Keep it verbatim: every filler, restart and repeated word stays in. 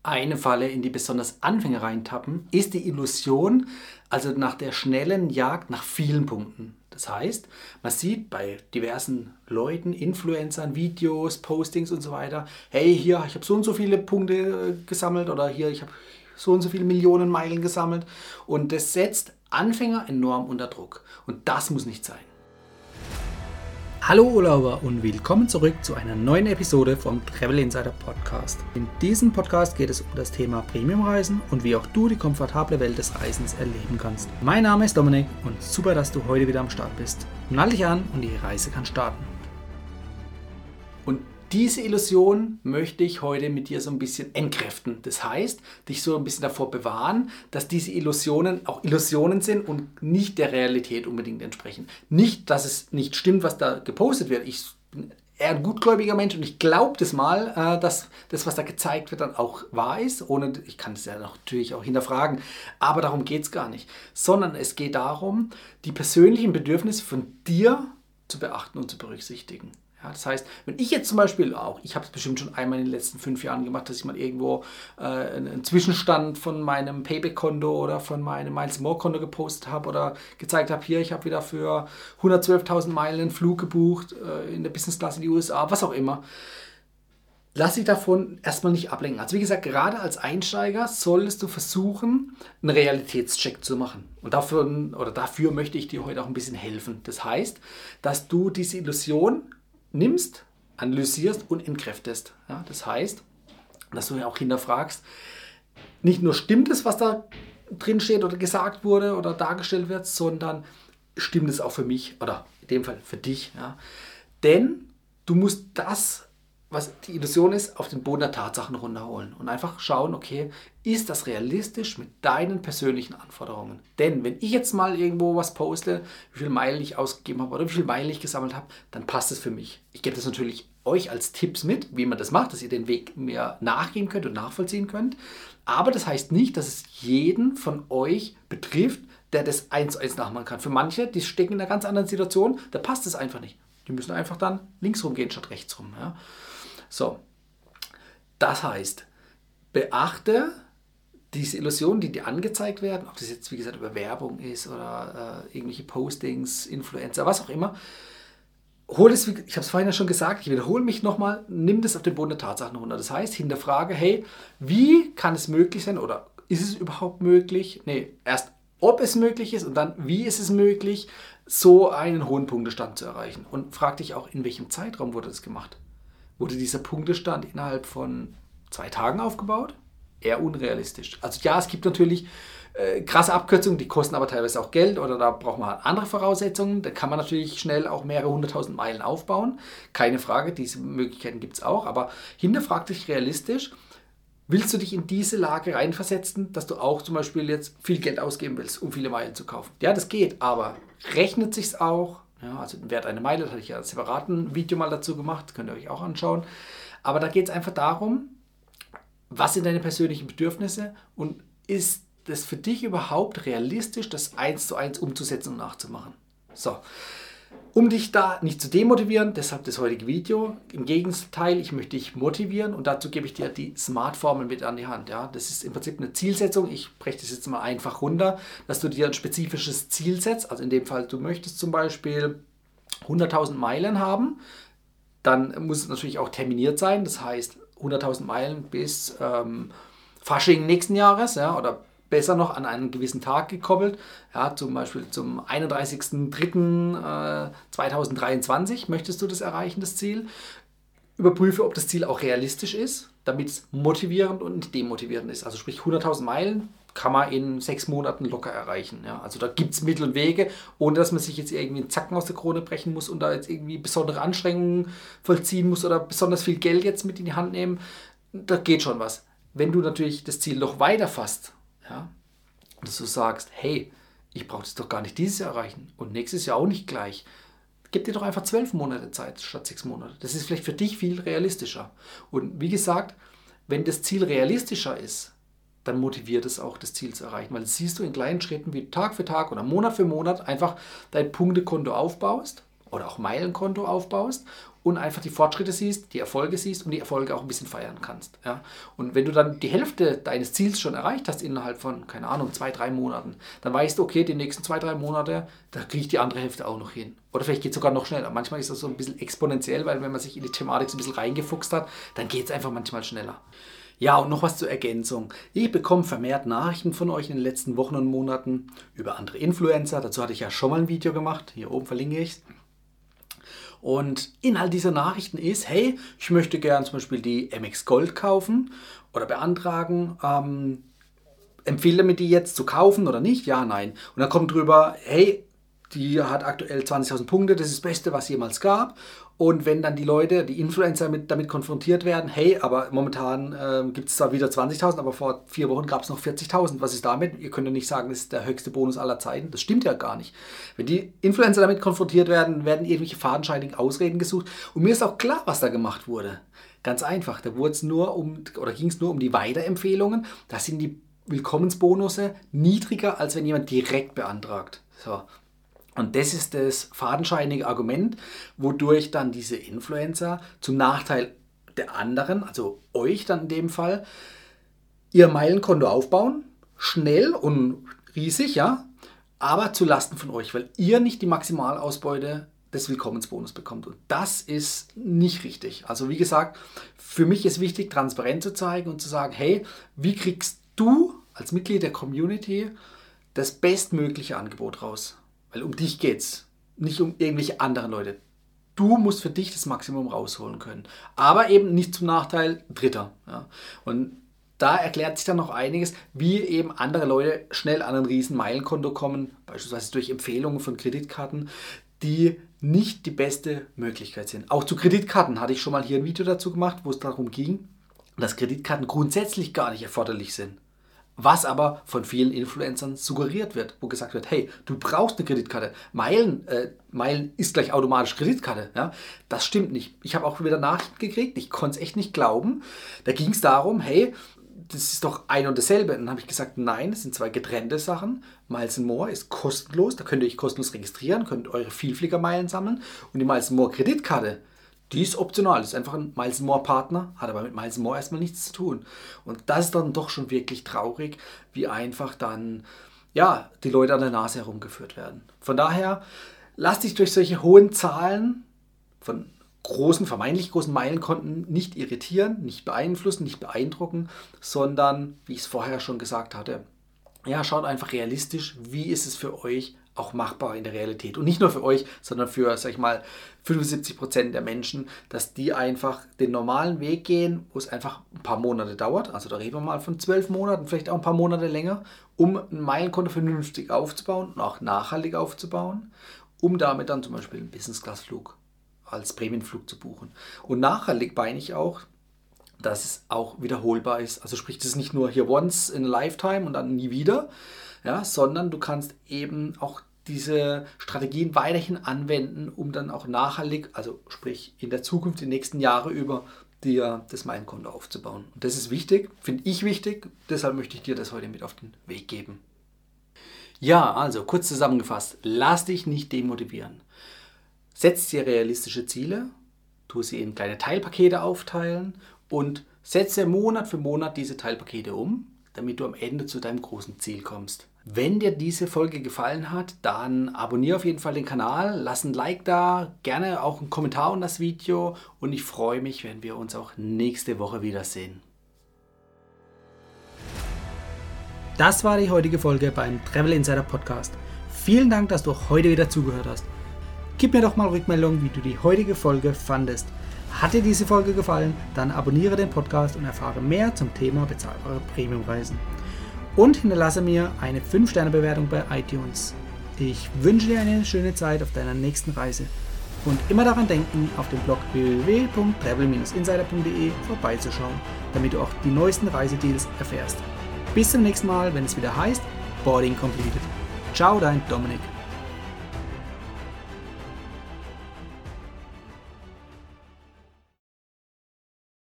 Eine Falle, in die besonders Anfänger reintappen, ist die Illusion, also nach der schnellen Jagd nach vielen Punkten. Das heißt, man sieht bei diversen Leuten, Influencern, Videos, Postings und so weiter, hey, hier, ich habe so und so viele Punkte gesammelt oder hier, ich habe so und so viele Millionen Meilen gesammelt. Und das setzt Anfänger enorm unter Druck. Und das muss nicht sein. Hallo Urlauber und willkommen zurück zu einer neuen Episode vom Travel Insider Podcast. In diesem Podcast geht es um das Thema Premiumreisen und wie auch du die komfortable Welt des Reisens erleben kannst. Mein Name ist Dominik und super, dass du heute wieder am Start bist. Nall dich an und die Reise kann starten. Und diese Illusion möchte ich heute mit dir so ein bisschen entkräften. Das heißt, dich so ein bisschen davor bewahren, dass diese Illusionen auch Illusionen sind und nicht der Realität unbedingt entsprechen. Nicht, dass es nicht stimmt, was da gepostet wird. Ich bin eher ein gutgläubiger Mensch und ich glaube das mal, dass das, was da gezeigt wird, dann auch wahr ist. Ohne, ich kann das ja natürlich auch hinterfragen, aber darum geht es gar nicht. Sondern es geht darum, die persönlichen Bedürfnisse von dir zu beachten und zu berücksichtigen. Ja, das heißt, wenn ich jetzt zum Beispiel auch, ich habe es bestimmt schon einmal in den letzten fünf Jahren gemacht, dass ich mal irgendwo äh, einen Zwischenstand von meinem Payback-Konto oder von meinem Miles More-Konto gepostet habe oder gezeigt habe, hier, ich habe wieder für hundertzwölftausend Meilen einen Flug gebucht, äh, in der Business Class in die U S A, was auch immer. Lass dich davon erstmal nicht ablenken. Also wie gesagt, gerade als Einsteiger solltest du versuchen, einen Realitätscheck zu machen. Und dafür, oder dafür möchte ich dir heute auch ein bisschen helfen. Das heißt, dass du diese Illusion nimmst, analysierst und entkräftest. Ja, das heißt, dass du ja auch hinterfragst, nicht nur stimmt es, was da drin steht oder gesagt wurde oder dargestellt wird, sondern stimmt es auch für mich oder in dem Fall für dich. Ja? Denn du musst das, was die Illusion ist, auf den Boden der Tatsachen runterholen und einfach schauen, okay, ist das realistisch mit deinen persönlichen Anforderungen? Denn wenn ich jetzt mal irgendwo was poste, wie viel Meilen ich ausgegeben habe oder wie viel Meilen ich gesammelt habe, dann passt es für mich. Ich gebe das natürlich euch als Tipps mit, wie man das macht, dass ihr den Weg mehr nachgehen könnt und nachvollziehen könnt. Aber das heißt nicht, dass es jeden von euch betrifft, der das eins zu eins nachmachen kann. Für manche, die stecken in einer ganz anderen Situation, da passt es einfach nicht. Die müssen einfach dann links rumgehen statt rechts rum. Ja? So, das heißt, beachte diese Illusionen, die dir angezeigt werden, ob das jetzt, wie gesagt, über Werbung ist oder äh, irgendwelche Postings, Influencer, was auch immer. Hol es, ich habe es vorhin ja schon gesagt, ich wiederhole mich nochmal, nimm das auf den Boden der Tatsachen runter. Das heißt, hinterfrage, hey, wie kann es möglich sein oder ist es überhaupt möglich? Nee, erst ob es möglich ist und dann wie ist es möglich, so einen hohen Punktestand zu erreichen. Und frag dich auch, in welchem Zeitraum wurde das gemacht? Wurde dieser Punktestand innerhalb von zwei Tagen aufgebaut? Eher unrealistisch. Also ja, es gibt natürlich äh, krasse Abkürzungen, die kosten aber teilweise auch Geld oder da braucht man andere Voraussetzungen. Da kann man natürlich schnell auch mehrere hunderttausend Meilen aufbauen. Keine Frage, diese Möglichkeiten gibt es auch. Aber hinterfrag dich realistisch, willst du dich in diese Lage reinversetzen, dass du auch zum Beispiel jetzt viel Geld ausgeben willst, um viele Meilen zu kaufen? Ja, das geht, aber rechnet sich's auch? Ja, also den Wert einer Meile, das hatte ich ja als separaten Video mal dazu gemacht, könnt ihr euch auch anschauen. Aber da geht es einfach darum, was sind deine persönlichen Bedürfnisse und ist es für dich überhaupt realistisch, das eins zu eins umzusetzen und nachzumachen? So, um dich da nicht zu demotivieren, deshalb das heutige Video. Im Gegenteil, ich möchte dich motivieren und dazu gebe ich dir die Smart-Formel mit an die Hand. Ja? Das ist im Prinzip eine Zielsetzung. Ich breche das jetzt mal einfach runter, dass du dir ein spezifisches Ziel setzt. Also in dem Fall, du möchtest zum Beispiel hunderttausend Meilen haben. Dann muss es natürlich auch terminiert sein. Das heißt hunderttausend Meilen bis ähm, Fasching nächsten Jahres, ja, oder besser noch an einen gewissen Tag gekoppelt, ja, zum Beispiel zum einunddreißigsten dritten zweitausenddreiundzwanzig möchtest du das erreichen, das Ziel. Überprüfe, ob das Ziel auch realistisch ist, damit es motivierend und nicht demotivierend ist. Also sprich hunderttausend Meilen kann man in sechs Monaten locker erreichen. Ja. Also da gibt es Mittel und Wege, ohne dass man sich jetzt irgendwie einen Zacken aus der Krone brechen muss und da jetzt irgendwie besondere Anstrengungen vollziehen muss oder besonders viel Geld jetzt mit in die Hand nehmen. Da geht schon was. Wenn du natürlich das Ziel noch weiter fasst, ja, dass du sagst, hey, ich brauche das doch gar nicht dieses Jahr erreichen und nächstes Jahr auch nicht gleich. Gib dir doch einfach zwölf Monate Zeit statt sechs Monate. Das ist vielleicht für dich viel realistischer. Und wie gesagt, wenn das Ziel realistischer ist, dann motiviert es auch, das Ziel zu erreichen. Weil das siehst du in kleinen Schritten, wie du Tag für Tag oder Monat für Monat einfach dein Punktekonto aufbaust oder auch Meilenkonto aufbaust und einfach die Fortschritte siehst, die Erfolge siehst und die Erfolge auch ein bisschen feiern kannst. Ja? Und wenn du dann die Hälfte deines Ziels schon erreicht hast innerhalb von, keine Ahnung, zwei, drei Monaten, dann weißt du, okay, die nächsten zwei, drei Monate, da kriege ich die andere Hälfte auch noch hin. Oder vielleicht geht es sogar noch schneller. Manchmal ist das so ein bisschen exponentiell, weil wenn man sich in die Thematik so ein bisschen reingefuchst hat, dann geht es einfach manchmal schneller. Ja, und noch was zur Ergänzung. Ich bekomme vermehrt Nachrichten von euch in den letzten Wochen und Monaten über andere Influencer. Dazu hatte ich ja schon mal ein Video gemacht. Hier oben verlinke ich es. Und Inhalt dieser Nachrichten ist, hey, ich möchte gerne zum Beispiel die M X Gold kaufen oder beantragen. Ähm, empfehle mir die jetzt zu kaufen oder nicht? Ja, nein. Und dann kommt drüber, hey, die hat aktuell zwanzigtausend Punkte, das ist das Beste, was jemals gab. Und wenn dann die Leute, die Influencer mit, damit konfrontiert werden, hey, aber momentan äh, gibt es zwar wieder zwanzigtausend, aber vor vier Wochen gab es noch vierzigtausend. Was ist damit? Ihr könnt ja nicht sagen, das ist der höchste Bonus aller Zeiten. Das stimmt ja gar nicht. Wenn die Influencer damit konfrontiert werden, werden irgendwelche fadenscheinigen Ausreden gesucht. Und mir ist auch klar, was da gemacht wurde. Ganz einfach. Da wurde es nur um, oder ging es nur um die Weiterempfehlungen. Da sind die Willkommensbonusse niedriger, als wenn jemand direkt beantragt. So. Und das ist das fadenscheinige Argument, wodurch dann diese Influencer zum Nachteil der anderen, also euch dann in dem Fall, ihr Meilenkonto aufbauen, schnell und riesig, ja, aber zu Lasten von euch, weil ihr nicht die Maximalausbeute des Willkommensbonus bekommt. Und das ist nicht richtig. Also wie gesagt, für mich ist wichtig, transparent zu zeigen und zu sagen, hey, wie kriegst du als Mitglied der Community das bestmögliche Angebot raus? Weil um dich geht es, nicht um irgendwelche anderen Leute. Du musst für dich das Maximum rausholen können. Aber eben nicht zum Nachteil Dritter. Ja. Und da erklärt sich dann noch einiges, wie eben andere Leute schnell an ein riesen Meilenkonto kommen, beispielsweise durch Empfehlungen von Kreditkarten, die nicht die beste Möglichkeit sind. Auch zu Kreditkarten hatte ich schon mal hier ein Video dazu gemacht, wo es darum ging, dass Kreditkarten grundsätzlich gar nicht erforderlich sind. Was aber von vielen Influencern suggeriert wird, wo gesagt wird, hey, du brauchst eine Kreditkarte. Meilen, äh, Meilen ist gleich automatisch Kreditkarte. Ja? Das stimmt nicht. Ich habe auch wieder Nachrichten gekriegt, ich konnte es echt nicht glauben. Da ging es darum, hey, das ist doch ein und dasselbe. Und dann habe ich gesagt, nein, das sind zwei getrennte Sachen. Miles and More ist kostenlos, da könnt ihr euch kostenlos registrieren, könnt eure Vielfliegermeilen sammeln. Und die Miles and More Kreditkarte, die ist optional, das ist einfach ein Miles and More Partner, hat aber mit Miles and More erstmal nichts zu tun. Und das ist dann doch schon wirklich traurig, wie einfach dann ja, die Leute an der Nase herumgeführt werden. Von daher, lasst dich durch solche hohen Zahlen von großen, vermeintlich großen Meilenkonten nicht irritieren, nicht beeinflussen, nicht beeindrucken, sondern, wie ich es vorher schon gesagt hatte, ja, schaut einfach realistisch, wie ist es für euch auch machbar in der Realität. Und nicht nur für euch, sondern für, sag ich mal, fünfundsiebzig Prozent der Menschen, dass die einfach den normalen Weg gehen, wo es einfach ein paar Monate dauert. Also da reden wir mal von zwölf Monaten, vielleicht auch ein paar Monate länger, um ein Meilenkonto vernünftig aufzubauen und auch nachhaltig aufzubauen, um damit dann zum Beispiel einen Business-Class-Flug als Prämienflug zu buchen. Und nachhaltig meine ich auch, dass es auch wiederholbar ist. Also sprich, das ist nicht nur hier once in a lifetime und dann nie wieder, ja, sondern du kannst eben auch diese Strategien weiterhin anwenden, um dann auch nachhaltig, also sprich in der Zukunft, die nächsten Jahre über, dir das Meilenkonto aufzubauen. Und das ist wichtig, finde ich wichtig, deshalb möchte ich dir das heute mit auf den Weg geben. Ja, also kurz zusammengefasst, lass dich nicht demotivieren. Setz dir realistische Ziele, tu sie in kleine Teilpakete aufteilen und setze Monat für Monat diese Teilpakete um, damit du am Ende zu deinem großen Ziel kommst. Wenn dir diese Folge gefallen hat, dann abonniere auf jeden Fall den Kanal, lass ein Like da, gerne auch einen Kommentar unter das Video und ich freue mich, wenn wir uns auch nächste Woche wiedersehen. Das war die heutige Folge beim Travel Insider Podcast. Vielen Dank, dass du auch heute wieder zugehört hast. Gib mir doch mal Rückmeldung, wie du die heutige Folge fandest. Hat dir diese Folge gefallen, dann abonniere den Podcast und erfahre mehr zum Thema bezahlbare Premiumreisen. Und hinterlasse mir eine fünf Sterne Bewertung bei iTunes. Ich wünsche dir eine schöne Zeit auf deiner nächsten Reise. Und immer daran denken, auf dem Blog w w w punkt travel Bindestrich insider punkt de vorbeizuschauen, damit du auch die neuesten Reisedeals erfährst. Bis zum nächsten Mal, wenn es wieder heißt Boarding Completed. Ciao, dein Dominik.